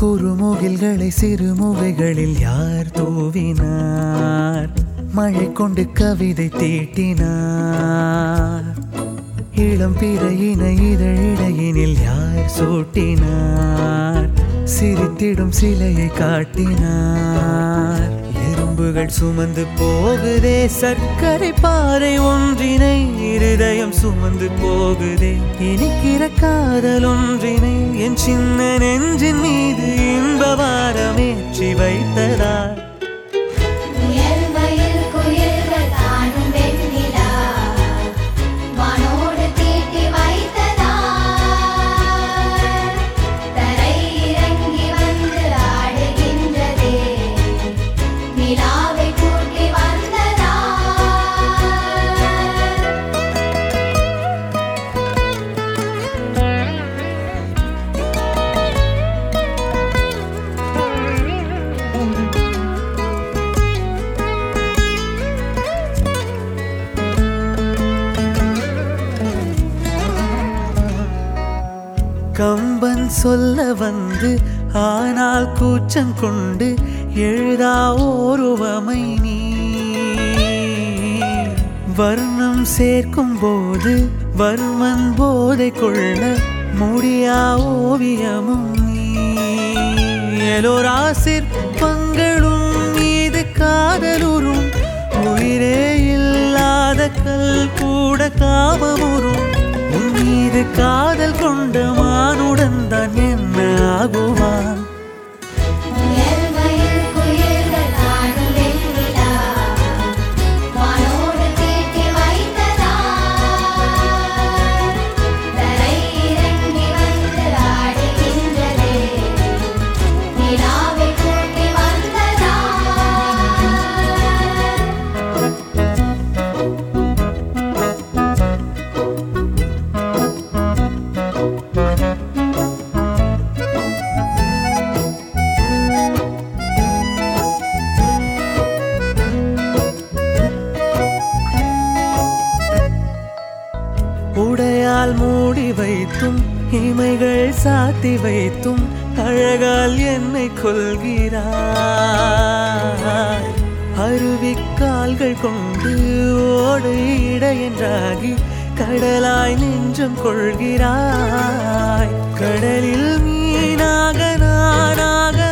குறுமுகில்களை சிறுமுகைகளில் யார் தூவினார்? மழை கொண்டு கவிதை தீட்டினார். இளம் பிறையின இதழிடையினில் யார் சூட்டினார்? சிரித்திடும் சிலையை காட்டினார். எறும்புகள் சுமந்து போகுதே சர்க்கரை பாறை ஒன்றினை, இருதயம் சுமந்து போகுதே இனிக்கிற காதல் ஒன்றினை. என் சின்ன நெஞ்சின் மீது இன்ப வாரமேற்றி வைத்ததார். கம்பன் சொல்ல வந்து ஆனால் கூச்சம் கொண்டு எழுதா ஓருவமை நீ. வர்ணம் சேர்க்கும் போது வர்மன் போதை கொள்ள முடியா ஓவியமும் நீ. எலோரா சிற்பங்களும் மீது காதலுறும், உயிரே இல்லாத கல் கூட காமமுறும். உன் மீது காதல் கொண்ட மானுடன் தான் என்ன ஆகுவான்? உடையால் மூடி வைத்தும் இமைகள் சாத்தி வைத்தும் அழகால் என்னை கொள்கிறாய். அருவிக்கால்கள் கொண்டு ஓடு இடையென்றாகி கடலாய் நெஞ்சம் கொள்கிறாய். கடலில் மீனாக நானாக